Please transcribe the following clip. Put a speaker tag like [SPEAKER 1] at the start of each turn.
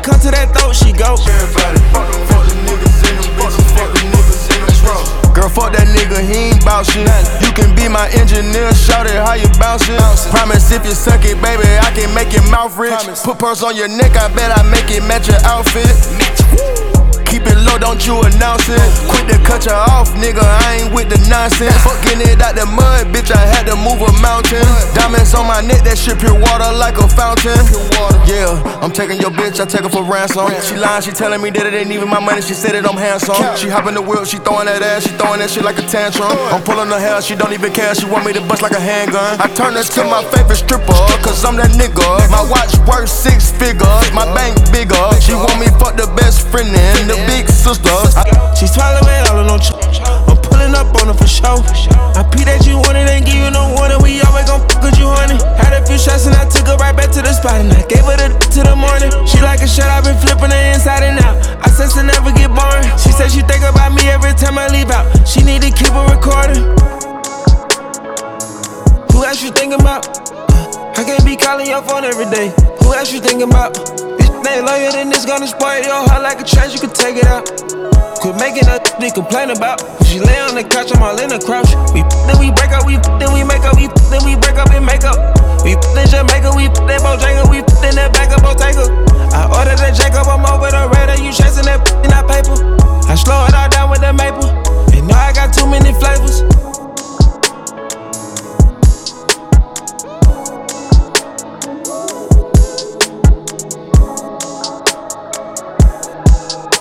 [SPEAKER 1] come to that throat, she go.
[SPEAKER 2] Everybody, fuck the niggas in them bitches, fuck the niggas in them trucks. Girl, fuck that nigga, he ain't bout shit. You can be my engineer, shout it how you bouncing. Promise if you suck it, baby, I can make your mouth rich. Put pearls on your neck, I bet I make it match your outfit. Keep it low, don't you announce it. Quit to cut you off, nigga, I ain't with the nonsense. Fucking it out the mud, bitch, I had to move a mountain. Diamonds on my neck, that shit pure water like a fountain. Yeah, I'm taking your bitch, I take her for ransom. She lying, she telling me that it ain't even my money, she said that I'm handsome. She hopping the wheel, she throwing that ass, she throwing that shit like a tantrum. I'm pulling her hair, she don't even care, she want me to bust like a handgun. I turn her to my favorite stripper, cause I'm that nigga. My watch worth 6 figures, my bank bigger. She want me fuck the best friend and the big sister.
[SPEAKER 1] She's swallowing all of them I'm pulling up on her for sure. I pee that you want it, ain't give you no warning. We always gon' fuck with you, honey. Had a few shots and I took her right back to the spot. And I gave her the to the morning. She like a shirt, I been flipping her inside and out. I said to never get boring. She said she think about me every time I leave out. She need to keep a recording. Who else you thinking about? I can't be calling your phone every day. Who else you thinking about? They love you, then it's gonna spoil your heart like a trash, you can take it out. Quit making a they complain about. She lay on the couch, I'm all in the crouch. We then we break up, we then we make up, we then we break up and make up. We then Jamaica, we then Bojangles, we then that back up Bottega. I ordered